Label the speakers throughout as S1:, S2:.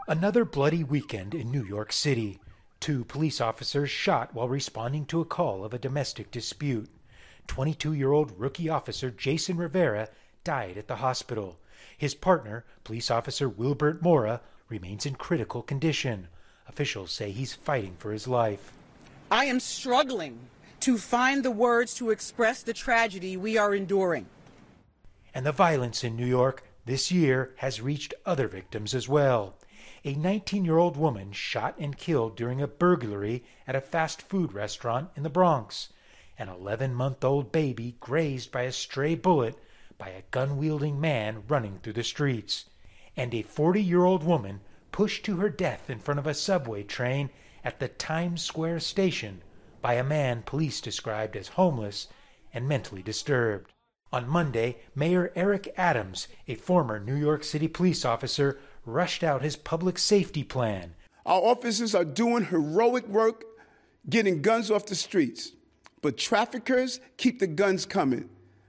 S1: Another bloody weekend in New York City. Two police officers shot while responding to a call of a domestic dispute. 22-year-old rookie officer Jason Rivera died at the hospital. His partner, police officer Wilbert Mora, remains in critical condition. Officials say he's fighting for his life.
S2: I am struggling to find the words to express the tragedy we are enduring.
S1: And the violence in New York this year has reached other victims as well. A 19-year-old woman shot and killed during a burglary at a fast food restaurant in the Bronx. An 11-month-old baby grazed by a stray bullet by a gun-wielding man running through the streets. And a 40-year-old woman pushed to her death in front of a subway train at the Times Square station by a man police described as homeless and mentally disturbed. On Monday, Mayor Eric Adams, a former New York City police officer, rushed out his public safety plan.
S3: Our officers are doing heroic work getting guns off the streets, but traffickers keep the guns coming.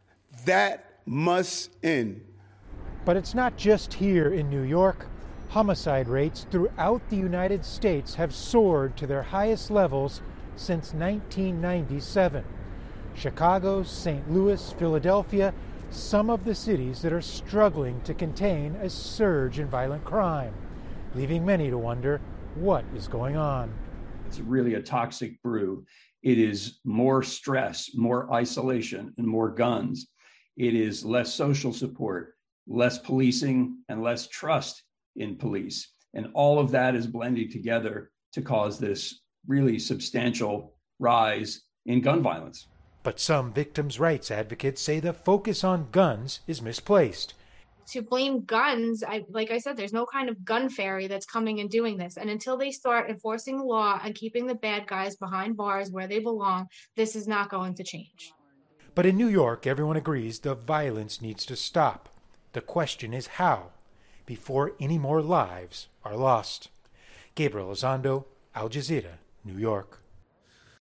S3: That must end.
S1: But it's not just here in New York. Homicide rates throughout the United States have soared to their highest levels since 1997. Chicago, St. Louis, Philadelphia, some of the cities that are struggling to contain a surge in violent crime, leaving many to wonder what is going on.
S4: It's really a toxic brew. It is more stress, more isolation, and more guns. It is less social support, less policing, and less trust in police. And all of that is blending together to cause this really substantial rise in gun violence.
S1: But some victims' rights advocates say the focus on guns is misplaced.
S5: To blame guns, like I said, there's no kind of gun fairy that's coming and doing this. And until they start enforcing the law and keeping the bad guys behind bars where they belong, this is not going to change.
S1: But in New York, everyone agrees the violence needs to stop. The question is how, before any more lives are lost. Gabriel Elizondo, Al Jazeera, New York.